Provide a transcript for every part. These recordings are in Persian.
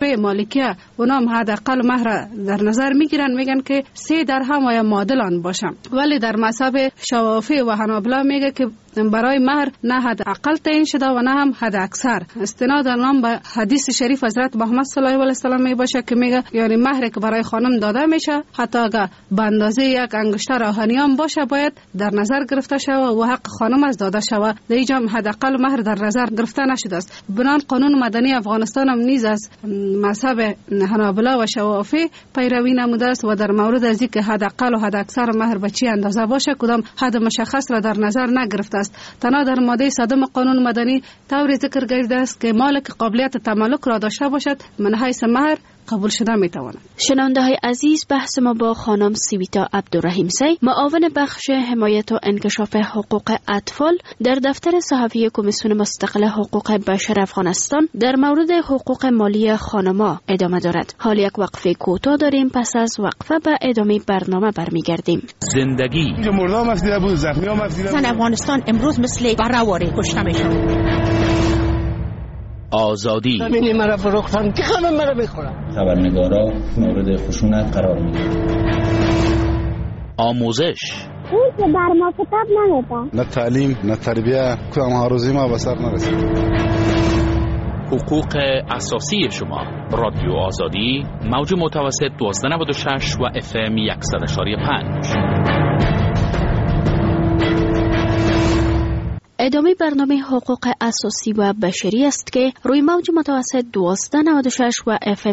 موقع مالکیه اونام حداقل مهر در نظر میگیرن، میگن که 3 درهم و یا معادل آن باشه. ولی در مذهب شافعی و حنابلة میگه که برای مهر نه حد اقل تعیین شده و نه هم حد اکثر. استناد نام به حدیث شریف حضرت محمد صلی الله علیه و سلم می باشه که میگه یعنی مهری که برای خانم داده میشه حتی اگر به اندازه یک انگشتر روحانیان باشه باید در نظر گرفته شود و حق خانم از داده شود. در اینجا حد اقل مهر در نظر گرفته نشده است. بنان قانون مدنی افغانستان هم نیز از مذهب حنابلة و شافعی پیروی نموده است و در مورد از اینکه حد اقل و حد اکثر مهر به چی اندازه باشه کدام حد مشخص را در نظر نگرفته است. تنها در ماده 100 قانون مدنی طوری ذکر گردیده است که مالک قابلیت تملک را داشته باشد من حیث مهر قبول شده می تواند. شنونده های عزیز، بحث ما با خانم سویتا عبدالرحیم سی، معاون بخش حمایت و انکشاف حقوق اطفال در دفتر صحفی کمیسیون مستقل حقوق بشر افغانستان در مورد حقوق مالی خانما ادامه دارد. حال یک وقفه کوتاه داریم، پس از وقفه به ادامه برنامه برمیگردیم. زندگی مردم افدیده بود، زخمی هم افدیده بود. افغانستان امروز مثل برآوری کشته میشن. آزادی زمینی مرا فروختن که خانم مرا بخورم. خبرنگارا مورد خشونت قرار میگیرند. آموزش اون که بر ما کتاب نمیده. نه تعلیم نه تربیه کدام هاروزی ما به سر نرسید. حقوق اساسی شما. رادیو آزادی موج متوسط 1296 و FM 100.5. ادامه برنامه حقوق اساسی و بشری است که روی موج متوسط 1296 و FM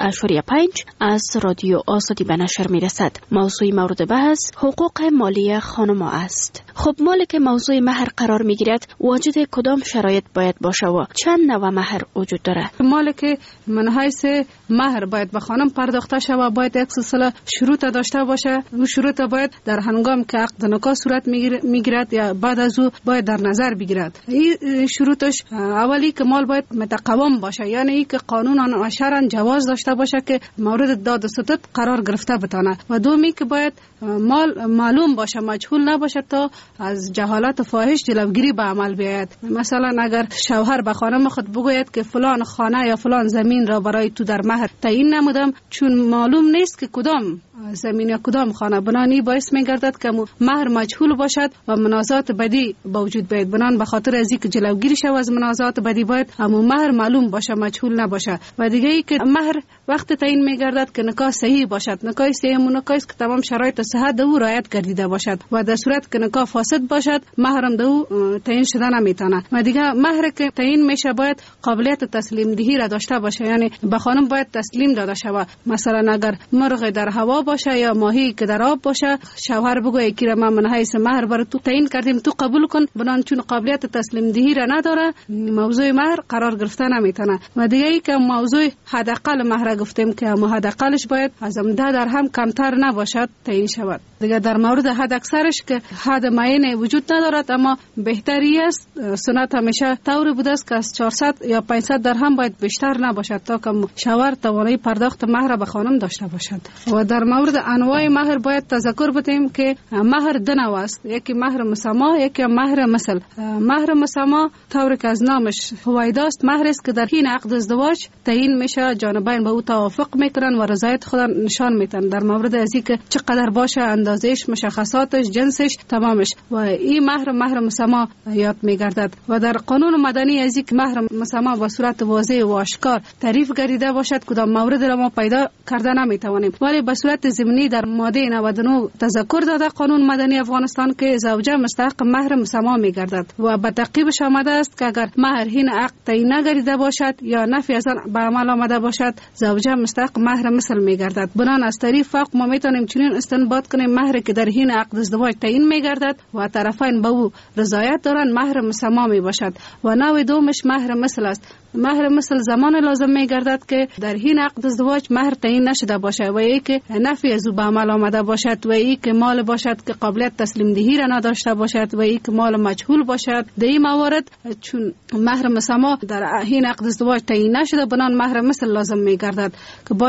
100.5 از رادیو آزادی به نشر می رسد. موضوع مورد بحث حقوق مالی خانما است. خب مالک موضوع مهر قرار می گیرد واجد کدام شرایط باید باشه و چند نوع مهر وجود داره؟ مالک من حیث مهر باید به خانم پرداخته شود باید یک سلسله شروط داشته باشه. اون شروط باید در هنگام که عقد نکاح صورت میگیرد یا بعد از او باید در نظر بگیرد. این شروطش اولی که مال باید متقوم باشه، یعنی ای که قانونا و شرعا جواز داشته باشه که مورد داد و ستد قرار گرفته بتانه، و دومی که باید مال معلوم باشه، مجهول نباشه تا از جهالت و فاحش جلوگیری به عمل بیاید. مثلا اگر شوهر به خانم خود بگوید که فلان خانه یا فلان زمین را برای تو در مهر تعیین نمودم، چون معلوم نیست که کدام زمین یا کدام خانه، بنانی باعث می‌گردد که مهر مجهول باشد و منازعات بدی با وجود بیاید. بنان به خاطر از اینکه جلوگیری شود از منازعات بدی باید همون مهر معلوم باشه، مجهول نباشه. و دیگه ای که مهر وقت تعیین می‌گردد که نکاح صحیح باشد. نکاح صحیح نکاح است که تمام شرایط صحت او رعایت گردیده باشد و در صورت که نکاح فاسد باشد مهرم دو تعیین شده نمیتونه. و دیگه مهر که تعیین میشه باید قابلیت تسلیم دهی را داشته باشه، یعنی به خانم باید تسلیم داده شود. مثلا اگر مرغ در هوا باشه یا ماهی که در آب باشه، شوهر بگه که ما من حیث مهر بر تو تعیین کردیم تو قبول کن، بنان چون قابلیت تسلیم دهی را نداره موضوع مهر قرار گرفته نمیتونه. و دیگه ای که موضوع حداقل مهر گفتیم که حداقلش باید از 10 درهم کمتر نباشد تعیین شود. دیگه در مورد حد اکثرش که حد معین وجود ندارد، اما بهتری است سنت همیشه طوری بوده است که از 400 یا 500 درهم باید بیشتر نباشد تا که شوهر توانایی پرداخت مهر به خانم داشته باشد. و در مورد انواع مهر باید تذکر بدیم که مهر دو نوع است، یکی مهر مسما، یکی مهر مثل. مهر مسما طوری که از نامش هویدا است، مهر است که در حین عقد ازدواج تعیین میشه، جانبین به او توافق میکنن و رضایت خود نشان میدن در مورد از اینکه چقدر باشه، اندازش، مشخصاتش، جنسش، تمامش. و این مهر مسما یاد میگردد. و در قانون مدنی از اینکه مهر مسما به صورت واضح و آشکار تعریف گردیده باشد کدام مورد را ما پیدا کرده نمیتوانیم، ولی به صورت ضمنی در ماده 99 تذکر داده قانون مدنی افغانستان که زوجه مستحق مهر مسما میگردد و به تعقیبش آمده است که اگر مهر حین عقد تعیین نگردیده باشد یا نفی از آن به عمل آمده باشد زوجه مستحق مهر مثل میگردد. بنان از طریق فقه ما میتونیم چنین استنباط کنیم مهر که در حین عقد ازدواج تعیین میگردد و طرفین به او رضایت دارند مهر مسما می باشد. و نوع دومش مهر مثل است. مهر مثل زمان لازم میگردد که در حین عقد ازدواج مهر تعیین نشده باشد و ای که نفی از او به عمل آمده باشد و ای که مال باشد که قابلیت تسلیم دهی را نداشته باشد و ای که مال مجهول باشد. در این موارد چون مهر مسما در حین عقد ازدواج تعیین نشده، بنان مهر مثل لازم میگردد که باید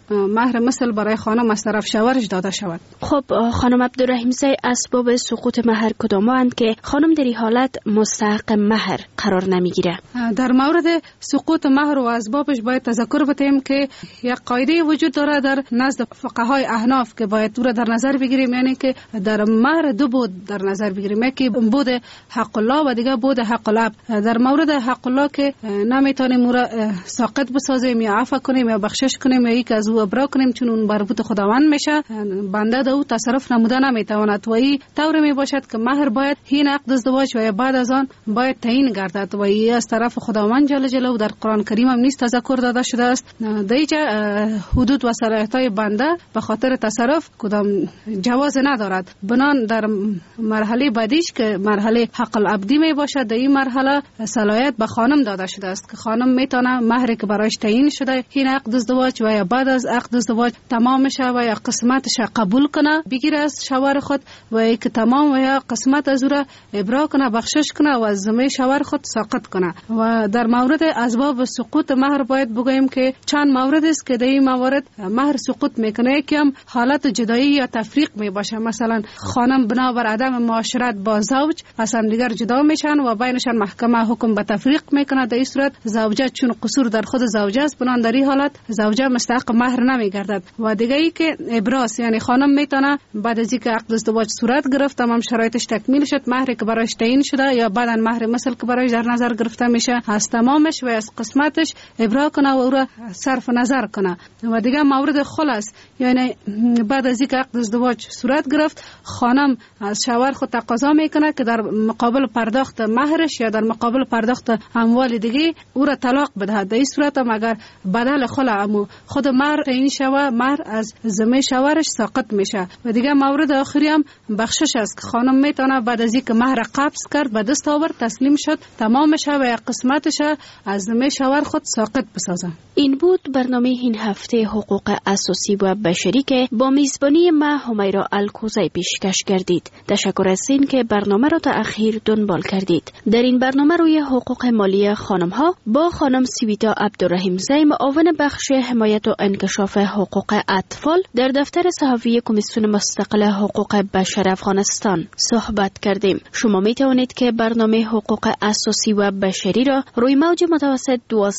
مهر مثل برای خانم از طرف شوهرش داده شود. خب خانم عبدالرحیم زی، اسباب سقوط مهر کدامند که خانم در این حالت مستحق مهر قرار نمیگیره؟ در مورد سقوط مهر و اسبابش باید تذکر بدهیم که یک قاعده وجود داره در نزد فقهای احناف که باید او را در نظر بگیریم، یعنی که در مهر دو بود در نظر بگیریم، یکی بود حق الله و دیگه بود حق العبد. در مورد حق الله که نمیتونیم او را ساقط بسازیم یا عفو کنیم یا بخشش کنیم یا یک از او ابرا کنیم، چون اون مربوط خداوند میشه، بنده در او تصرف نموده نمیتواند. و این طور می باشد که مهر باید حین عقد ازدواج و بعد از آن باید تعیین گردد و این از طرف خداوند جل جلاله در قرآن کریم هم نیز تذکر داده شده است. در اینجا حدود و صلاحیت‌های بنده به خاطر تصرف کدام جواز ندارد. بنان در مرحله بعدیش که مرحله حق العبدی می باشد، در این مرحله صلاحیت به خانم داده شده است که خانم میتونه مهری که برایش تعیین شده حین عقد ازدواج و یا بعد از عقد ازدواج تمام شه و یا قسمتش قبول کنه بگیره از شوهر خود و یک تمام و یا قسمت از او را ابرا کنه، بخشش کنه و از ذمه شوهر خود ساقط کنه. و در مورد اسباب سقوط مهر باید بگوییم که چند مورد است که در این موارد مهر سقوط میکنه. یکی هم حالت جدایی یا تفریق می باشه، مثلا خانم بنابر عدم معاشرت با زوج از هم دیگر جدا میشن و بینشان محکمه حکم به تفریق میکنه. در این صورت زوجه چون قصور در خود زوجه است، بنان در این حالت زوجه مستحق مهر نمیگردد. و دیگه ای که ابراز، یعنی خانم میتونه بعد از اینکه عقد ازدواج صورت گرفت تمام شرایطش تکمیل شد، مهری که برایش تعیین شده یا بعداً مهر مثل که برایش در نظر گرفته میشه از تمامش و از قسمتش ابرا کنه و او را صرف نظر کنه. و دیگه مورد خل است، یعنی بعد از اینکه عقد ازدواج صورت گرفت خانم از شوهر خود تقاضا میکنه که در مقابل پرداخت مهرش یا در مقابل پرداخت اموال دیگه او را طلاق بدهد. در این صورت هم اگر بدل خلع خود مهر تعیین شود، مهر از ذمه شوهرش ساقط میشه. و دیگه مورد آخری هم بخشش است که خانم میتونه بعد از اینکه مهر قبض کرد به دست آورد تسلیم شد تمامش و یا قسمتش از ذمه شوهر خود ساقط بسازه. این بود برنامه این هفته حقوق اساسی و بشری که با میزبانی ما همیرا الکوزی پیشکش کردید. تشکر از این که برنامه را تا اخیر دنبال کردید. در این برنامه روی حقوق مالی خانم ها با خانم سویتا عبدالرحیم زی، معاون بخش حمایت و انکشاف حقوق اطفال در دفتر صحفی کمیسیون مستقل حقوق بشر افغانستان صحبت کردیم. شما می توانید که برنامه حقوق اساسی و بشری را روی موج متوسط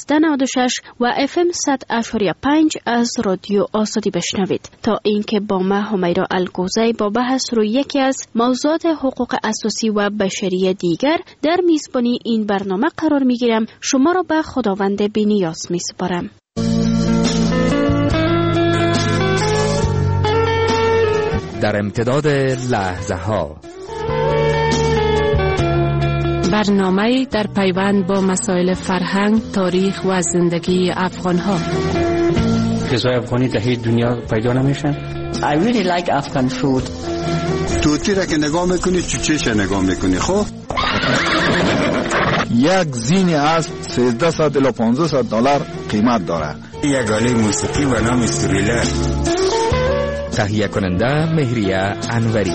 1296 و FM 100.5 از رادیو آزادی بشنوید. تا اینکه با ما همیرا الکوزی با بحث روی یکی از موضوعات حقوق اساسی و بشری دیگر در میزبانی این برنامه قرار می گیرم، شما را به خداوند بی‌نیاز می سپارم. در امتداد لحظه ها برنامه در پیوند با مسائل فرهنگ، تاریخ و زندگی افغان ها. غذای افغانی در هیچ دنیا پیدا نمیشن. I really like Afghan food. توتی را که نگاه میکنی چوچهش نگاه میکنی. خب یک زین اسب 1300 الی 1500 دلار قیمت داره. یک آله موسیقی و نام استوریلر. تهیه کننده مهریه انوری.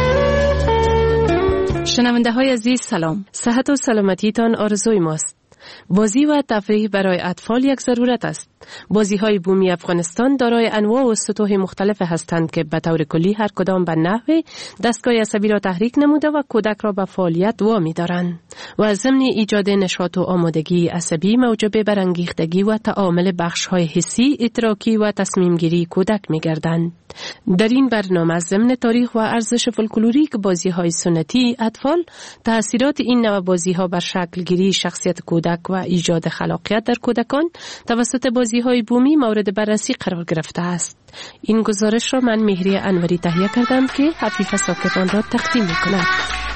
شنونده های عزیز سلام. صحت و سلامتیتان آرزوی ماست. بازی و تفریح برای اطفال یک ضرورت است. بازی‌های بومی افغانستان دارای انواع و سطوح مختلف هستند که به طور کلی هر کدام به نحو دستگاه عصبی را تحریک نموده و کودک را به فعالیت وامی دارند و از ضمن ایجاد نشاط و آمادگی عصبی موجب برانگیختگی و تعامل بخش‌های حسی، ادراکی و تصمیم‌گیری کودک می‌گردند. در این برنامه از ضمن تاریخ و ارزش فولکلوریک بازی‌های سنتی اطفال، تأثیرات این نوع بازی‌ها بر شکل‌گیری شخصیت کودک و ایجاد خلاقیت در کودکان توسط بازی‌های بومی مورد بررسی قرار گرفته است. این گزارش را من مهریه انوری تهیه کردم که حفیظ ساکتان را تقدیم می‌کند.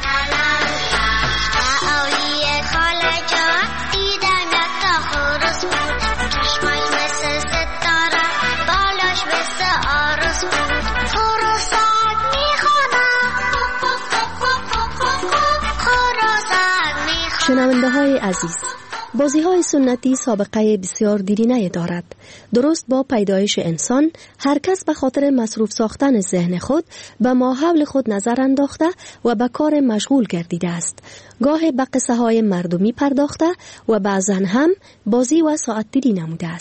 شنونده های عزیز، بازی های سنتی سابقه بسیار دیرینه دارد. درست با پیدایش انسان، هر کس به خاطر مصروف ساختن ذهن خود به ماحول خود نظر انداخته و به کار مشغول گردیده است. گاه به قصه های مردمی پرداخته و بعضا هم بازی و ساعت دیری نموده است.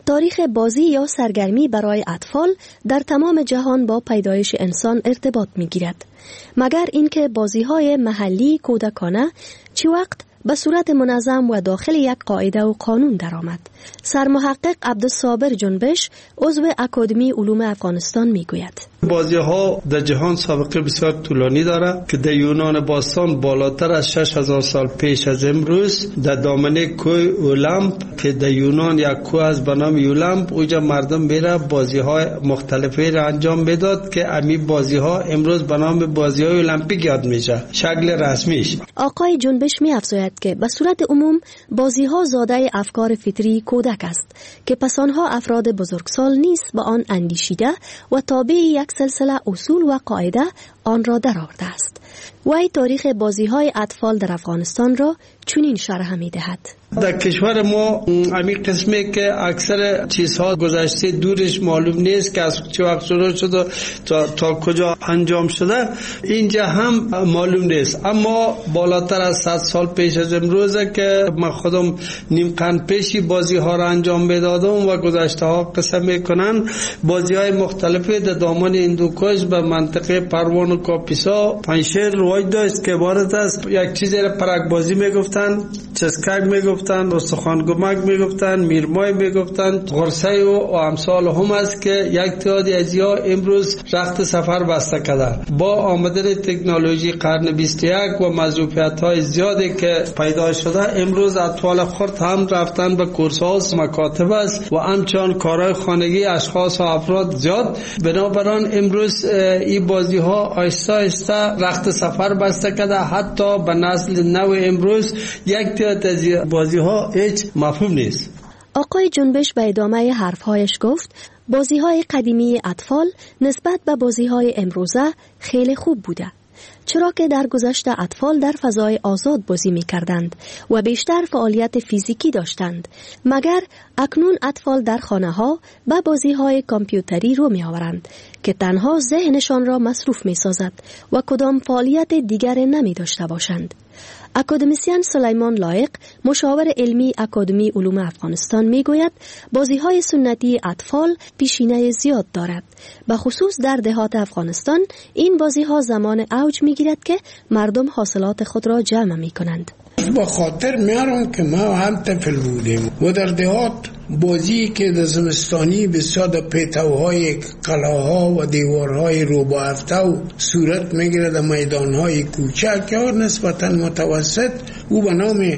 تاریخ بازی یا سرگرمی برای اطفال در تمام جهان با پیدایش انسان ارتباط می‌گیرد. مگر اینکه بازی‌های محلی کودکانه چی وقت به صورت منظم و داخل یک قاعده و قانون درآمد. سرمحقق عبدالصابر جنبش عضو اکادمی علوم افغانستان میگوید بازی‌ها در جهان سابقه بسیار طولانی دارد که در یونان باستان بالاتر از 6000 سال پیش از امروز در دامنه کوه اولمپ که در یونان یک کوه است به نام اولمپ، اونجا مردم میره بازی‌های مختلفی را انجام میداد که امی بازی‌ها امروز به نام بازی‌های المپیک یاد میشه، شکل رسمیش. آقای جنبش می‌افزاید که به صورت عموم بازی‌ها زاده افکار فطری کودک است که پس آنها افراد بزرگسال نیز به آن اندیشیده و تابع یک سلسله اصول و قاعده آن را درآورده است. وی تاریخ بازی‌های اطفال در افغانستان را چنین شرح می‌دهد: در کشور ما همین قسمی که اکثر چیزها گذشته دورش معلوم نیست که از چه وقت شروع شده تا کجا انجام شده، اینجا هم معلوم نیست. اما بالاتر از 100 سال پیش از امروزه که من خودم نیم قرن پیشی بازی ها را انجام میدادم و گذشته ها قصه میکنن. بازی های مختلفی در دامن هندوکش به منطقه پروان و کاپیسا پنشیر رواج داشت که عبارت است یک چیزی را پرک بازی میگفتن، چسکک میگفتن، استخوانگمک میگفتن، میرمای میگفتن، غرسه و امثال هم است که یک تعدادی از ها امروز رخت سفر بسته کرده. با آمدن تکنولوژی قرن 21 و موظفیت های زیادی که پیدا شده، امروز اطفال خرد هم رفتن به کورس ها و مکاتب است و همچنان کارهای خانگی اشخاص و افراد زیاد. بنابراین امروز این بازی ها آهسته آهسته رخت سفر بسته کرده. حتی به نسل نو امروز یک تعداد از بازی ها هیچ مفهوم نیست. آقای جنبش به ادامه حرفهایش گفت بازی‌های قدیمی اطفال نسبت به بازی‌های امروزه خیلی خوب بوده، چرا که در گذشته اطفال در فضای آزاد بازی می‌کردند و بیشتر فعالیت فیزیکی داشتند، مگر اکنون اطفال در خانه‌ها به بازی‌های کامپیوتری رو می‌آورند که تنها ذهنشان را مصروف می‌سازد و کدام فعالیت دیگری نمی‌داشته باشند. اکادمیسین سلیمان لایق، مشاور علمی اکادمی علوم افغانستان میگوید بازی‌های سنتی اطفال پیشینه زیاد دارد. به خصوص در دهات افغانستان این بازی‌ها زمان اوج میگیرد که مردم حاصلات خود را جمع میکنند. با خاطر میارم که ما هم طفل بودیم و در دهات بازی که در زمستانی بسیار در پیتوهای قلعه‌ها و دیوارهای روبا افتو صورت میگیره در میدانهای کوچک یا نسبتا متوسط، او به نام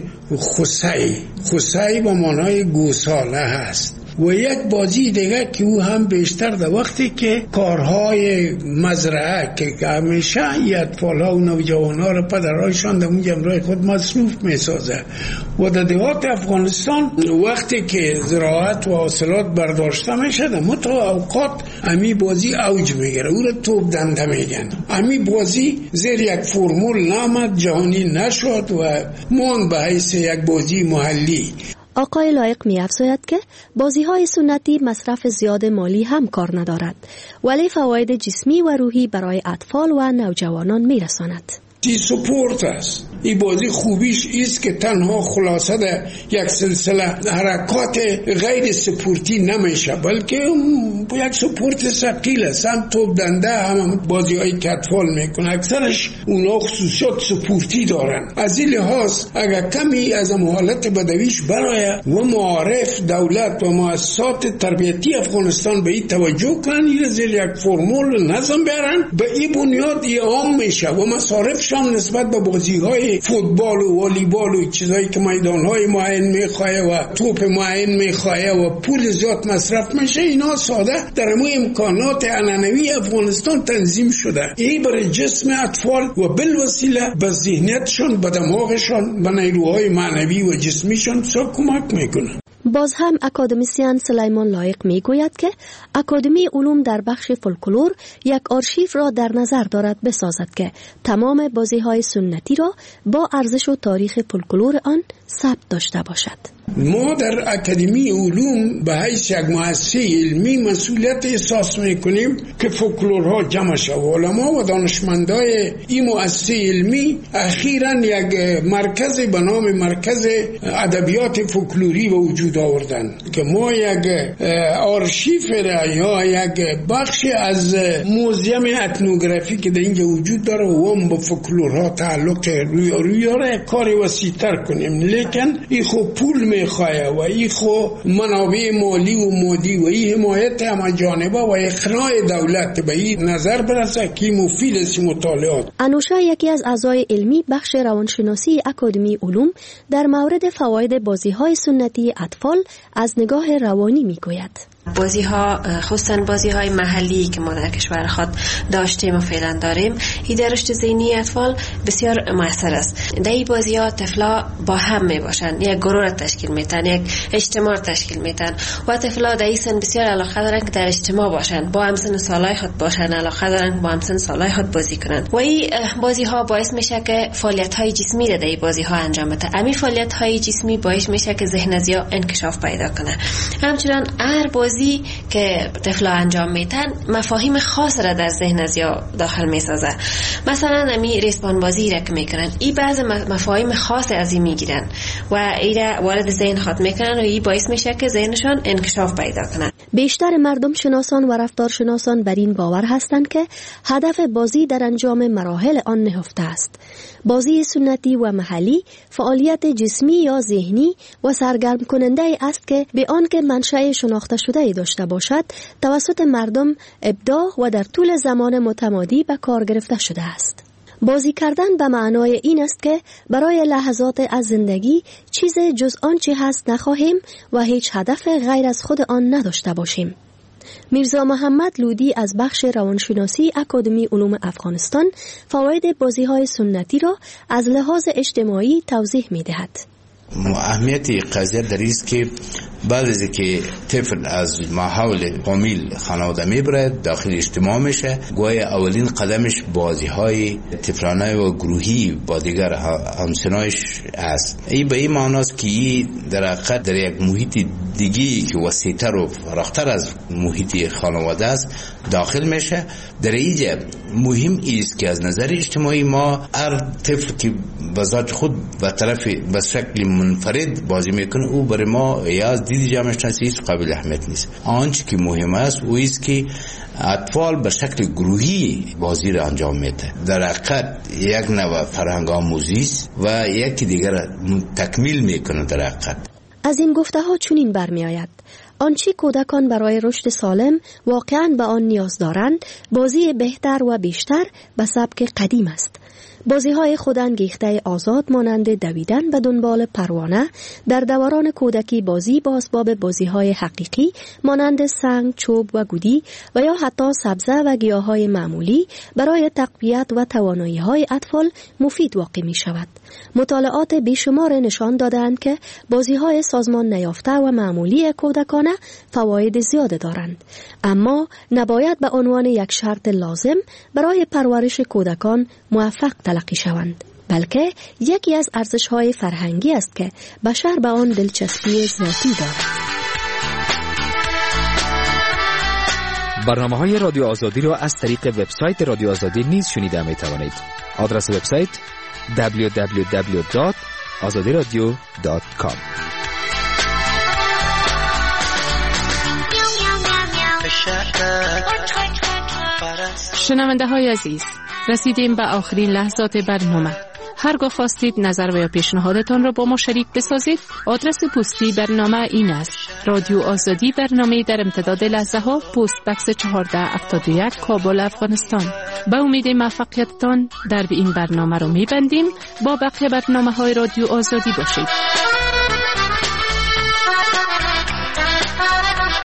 خسای با معنای گوساله هست. و یک بازی دیگه که او هم بیشتر در وقتی که کارهای مزرعه که همیشه اطفال‌ها و نوجوان‌ها را پدرهایشان در اون جمعه خود مصروف می‌سازه و در دهات افغانستان وقتی که زراعت و حاصلات برداشته میشه در متوسط اوقات امی بازی اوج میگیره، او را توپ دنده میگن. امی بازی زیر یک فرمول نامد، جهانی نشد و ماند به حیث یک بازی محلی. آقای لایق می‌افزاید که بازی‌های سنتی مصرف زیاد مالی هم کار ندارد، ولی فواید جسمی و روحی برای اطفال و نوجوانان می‌رساند. تی سپورت است. این بازی خوبیش است که تنها خلاصه ده یک سلسله حرکات غیر سپورتی نمیشه، بلکه یک سپورت ثقیل است. هم توپ دنده هم بازی های که اطفال میکنه، اکثرش اونا خصوصیات سپورتی دارن. از این لحاظ اگر کمی از حالت بدویش برای و معارف دولت و مؤسسات تربیتی افغانستان به این توجه کنن، این زیر یک فرمول نظم بیارن، به این بنیاد عام میشه و مصارفشان نسبت به بازی های فوتبال و والیبال و چیزایی که میدانهای معین میخواه و توپ معین میخواه و پول زیاد مصرف میشه، اینا ساده در همه امکانات عنعنوی افغانستان تنظیم شده. این برای جسم اطفال و بالوسیله به ذهنیتشان، به دماغشان، به نیروهای معنوی و جسمیشان کمک میکنه. باز هم اکادمیسین سلیمان لایق میگوید که اکادمی علوم در بخش فولکلور یک آرشیو را در نظر دارد بسازد که تمام بازی‌های سنتی را با ارزش و تاریخ فولکلور آن ثبت داشته باشد. ما در اکادمی علوم به حیث یک مؤسسه علمی مسئولیت احساس میکنیم که فولکلورها جمع شود. علما و دانشمندای این مؤسسه علمی اخیراً یک مرکز به نام مرکز ادبیات فولکلوری به وجود آوردن که ما یک آرشیف را یا یک بخش از موزیم اتنوگرافی که در اینجا وجود داره و هم به فولکلورها تعلق روی را کار وسیع‌تر کنیم. لیکن این خوب پول میخواه و این خو منابع مالی و مادی و این حمایت همه جانبه و اقناع دولت به این نظر برسه که مفید است مطالعات. انوشا یکی از اعضای علمی بخش روانشناسی اکادمی علوم در مورد فواید بازی‌های سنتی اطفال از نگاه روانی میگوید. بازی ها خصوصا بازی های محلی که ما در کشور خود داشتیم و فعلا داریم این در رشد ذهنی اطفال بسیار موثر است. در این بازی ها طفلا با هم می باشند، یک گروه را تشکیل میتن، یک اجتماع تشکیل میتن و طفلا در این سن بسیار علاقه دارن که در اجتماع باشند، با همسن سالای خود باشند، علاقه دارن با همسن سالای خود بازی کنند و این بازی ها باعث میشه که فعالیت های جسمی را در این بازی ها انجام بده. همین فعالیت های جسمی باعث میشه که ذهن ازیا انکشاف پیدا کنه. همچنین هر بازی که طفلا انجام میتن مفاهیم خاص را در ذهن ازیا داخل میسازه. مثلا امی ریسپان بازی را که میکنن این بعض مفاهیم خاص از این میگیرن و این را وارد ذهن خود میکنن و این باعث میشه که ذهنشان انکشاف پیدا کنه. بیشتر مردم شناسان و رفتارشناسان بر این باور هستند که هدف بازی در انجام مراحل آن نهفته است. بازی سنتی و محلی فعالیت جسمی یا ذهنی و سرگرم کننده است که به آن که منشأ شناخته شده داشته باشد توسط مردم ابداع و در طول زمان متمادی به کار گرفته شده است. بازی کردن به معنای این است که برای لحظات از زندگی چیز جز آنچه هست نخواهیم و هیچ هدف غیر از خود آن نداشته باشیم. میرزا محمد لودی از بخش روانشناسی اکادمی علوم افغانستان فواید بازی‌های سنتی را از لحاظ اجتماعی توضیح می‌دهد. اهمیت قضیه در است که بعد از که طفل از ماحول فامیل خانواده میبره داخل اجتماع میشه، گویا اولین قدمش بازی های طفلانه و گروهی با دیگر همسنایش است. این به این معناست که این در حقیقت در یک محیط دیگی که وسیع‌تر و فراختر از محیط خانواده است داخل میشه. در اینجا مهم است که از نظر اجتماعی ما هر طفل که به ذات خود به طرف به شکل منفرد بازی میکنه او برای ما یا از دید جامعه شناسی قابل اهمیت نیست. آنچه که مهم است او است که اطفال به شکل گروهی بازی را انجام میده. در حقیقت یک نوع فرهنگ آموزی است و یکی دیگر تکمیل میکنه. در حقیقت از این گفته ها چنین برمی آید: آنچه کودکان برای رشد سالم واقعاً به آن نیاز دارند بازی بهتر و بیشتر به سبک قدیم است. بازی‌های خودانگیخته آزاد مانند دویدن به دنبال پروانه، در دوران کودکی بازی با اسباب بازی‌های حقیقی مانند سنگ، چوب و گودی و یا حتی سبزه و گیاهای معمولی برای تقویت و توانایی‌های اطفال مفید واقع می‌شود. مطالعات بیشمار نشان دادند که بازی‌های سازمان نیافته و معمولی کودکانه فواید زیاد دارند، اما نباید به عنوان یک شرط لازم برای پرورش کودکان موفق تلقی شوند، بلکه یکی از ارزش‌های فرهنگی است که بشر به آن دلچسبی ذاتی دارد. برنامه‌های رادیو آزادی را از طریق وبسایت رادیو آزادی نیز شنیده می‌توانید. آدرس وبسایت www.azadiradio.com. شنونده های عزیز، رسیدیم به آخرین لحظات برنامه. هرگاه خواستید نظر و یا پیشنهادتان را با ما شریک بسازید، آدرس پستی برنامه این است: رادیو آزادی، برنامه در امتداد لحظه ها، پست بکس 1471 کابل، افغانستان. به امید موفقیتتان در این برنامه را می‌بندیم. با بقیه برنامه های رادیو آزادی باشید.